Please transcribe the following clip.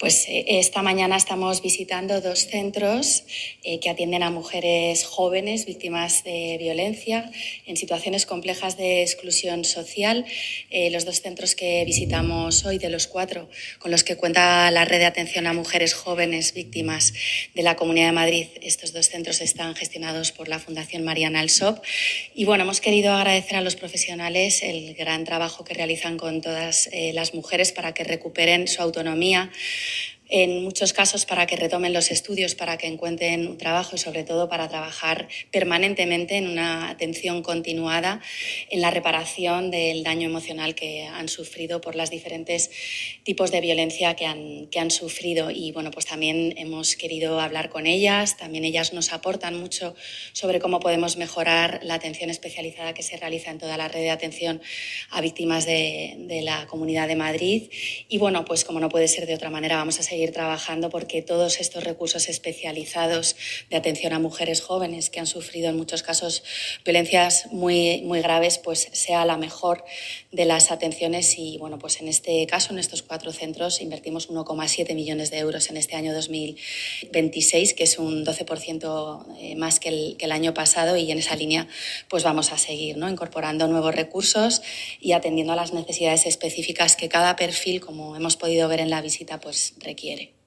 Esta mañana estamos visitando dos centros que atienden a mujeres jóvenes víctimas de violencia en situaciones complejas de exclusión social. Los dos centros que visitamos hoy, de los 4 con los que cuenta la red de atención a mujeres jóvenes víctimas de la Comunidad de Madrid, estos dos centros están gestionados por la Fundación Mariana Alsop. Y bueno, hemos querido agradecer a los profesionales el gran trabajo que realizan con todas las mujeres para que recuperen su autonomía, en muchos casos para que retomen los estudios, para que encuentren un trabajo y sobre todo para trabajar permanentemente en una atención continuada en la reparación del daño emocional que han sufrido por los diferentes tipos de violencia que han sufrido. Y bueno, pues también hemos querido hablar con ellas, también ellas nos aportan mucho sobre cómo podemos mejorar la atención especializada que se realiza en toda la red de atención a víctimas de la Comunidad de Madrid. Y bueno, pues como no puede ser de otra manera, vamos a seguir trabajando porque todos estos recursos especializados de atención a mujeres jóvenes que han sufrido en muchos casos violencias muy graves, pues sea la mejor de las atenciones. Y bueno, pues en este caso, en estos 4 centros, invertimos 1,7 millones de euros en este año 2026, que es un 12% más que el año pasado, y en esa línea pues vamos a seguir, ¿no?, incorporando nuevos recursos y atendiendo a las necesidades específicas que cada perfil, como hemos podido ver en la visita, pues requiere.